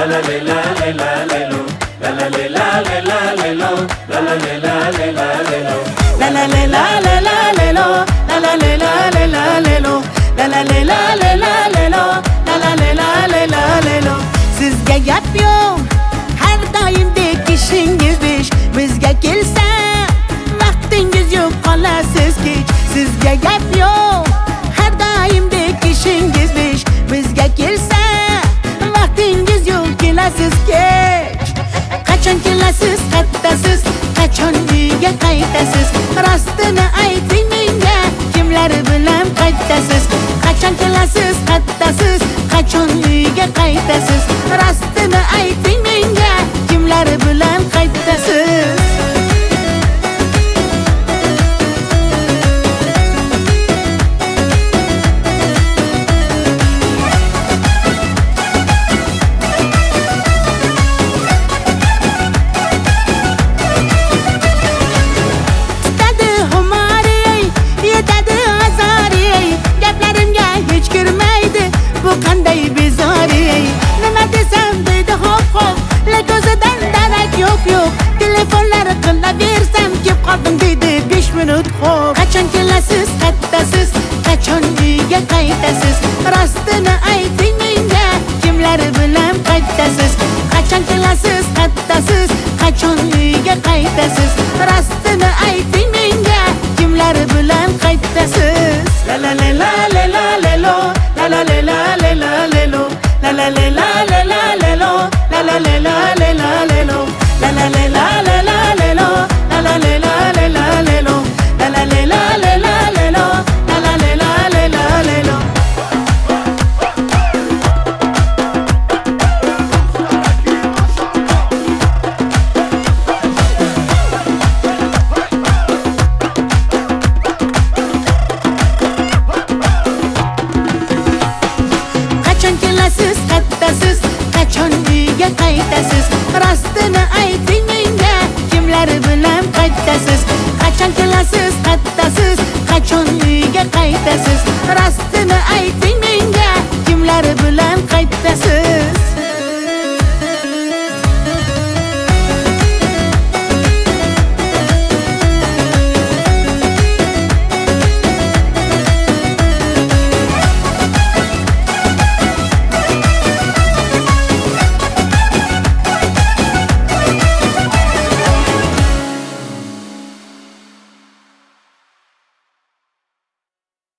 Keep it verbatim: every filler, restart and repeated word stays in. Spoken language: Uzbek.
la le la le la le lo, la la le la le la le lo, la la le la le la le lo, la la le la le la le lo, la la le la le la le lo, la la le la le la le lo, la la le la le la le lo. Sizga gap yo'q, har doimdek ishingiz besh, bizga kelsa vaqtingiz yo'q, qolasiz kech. Sizga gap yo'q, har doimdek ishingiz besh, bizga kelsa vaqtingiz yo'q, kelasiz kech. Qachon kelasiz, qaytasiz, qachon uyga qaytasiz? Rostini ayting menga, kimlar bilan qaytasiz? Qachon kelasiz, qaytasiz, qachon uyga qaytasiz? Rostini ayting menga, kimlar bilan qaytasiz? Qanday bezori, nima desam deydi hop hop, lek o'zidan darak yo'q yo'q. Telefonlar qilaversam kelib qoldim deydi besh minut hop. Qachon kelasiz, qaytasiz, qachon uyga qaytasiz? Rostini ayting menga, kimlar bilan qaytasiz? Qachon kelasiz, qaytasiz, qachon uyga qaytasiz? Rostini ayting menga, kimlar bilan qaytasiz? La la le la le la le lo, la la le la le la le lo, la la le la le la le lo, la la le la le la le lo, la la le la le la le lo, la la le la le la le lo, la la le la le la le lo, la la le la le la le lo. Qachon kelasiz, qaytasiz, qachon uyga qaytasiz? Rostini ayting menga, kimlar bilan qaytasiz? Qachon kelasiz, qaytasiz, qachon uyga qaytasiz?